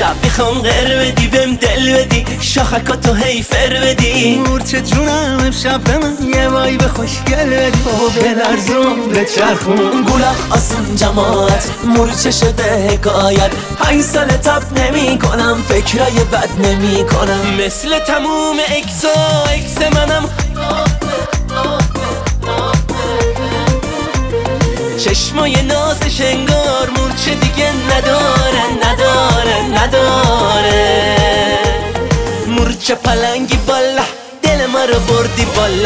امشب میخوام غر بدی بهم دل بدی شاخکاتو هی فر بدی مورچه جونم امشب به من یه وایب خوشگل بدی بلرزون به چرخون گولاخ آسون جماعت مورچه شده حکایت 5 سال تب نمی کنم فکرای بد نمی کنم مثل تموم اکس منم چشمای نازش انگار مورچه دیگه نداره مورچه پلنگی بالا دل ما رو بردی بالا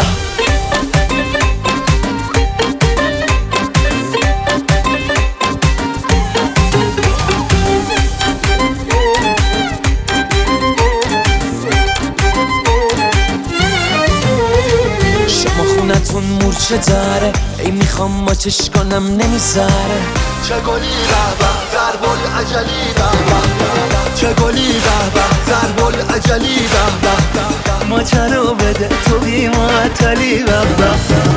خونتون مورچه داره ای میخوام ماچش کنم نمیذاره چه گلی به ضرب العجلی به چه گلی به ضرب العجلی به ماچه رو بده تو بی معطلی به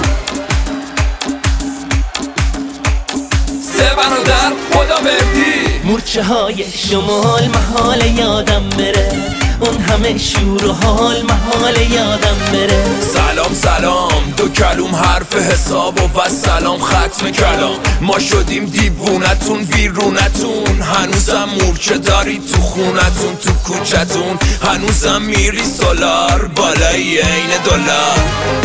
سه برادر خدا مردی مورچه های شمال محال یادم بره اون همه شور و حال محال یادم بره سلام دو کلوم حرف حساب و سلام ختم کلام ما شدیم دیوونتون ویرونتون هنوزم مورچه داری تو خونتون تو کوچتون هنوزم میری سولار بالای عین دلار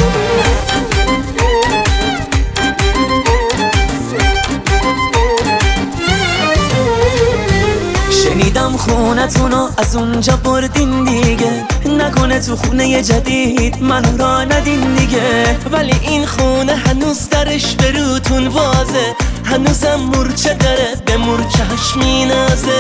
شنیدم خونتونو از اونجا بردین دیگه نکنه تو خونه جدید منو را ندین دیگه ولی این خونه هنوز درش به روتون وازه هنوزم مورچه داره به مورچهش مینازه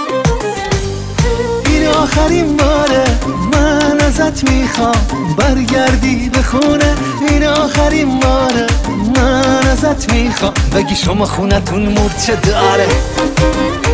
این آخرین باره من ازت میخوام برگردی به خونه این آخرین باره من ازت میخوام بگی شما خونتون مورچه داره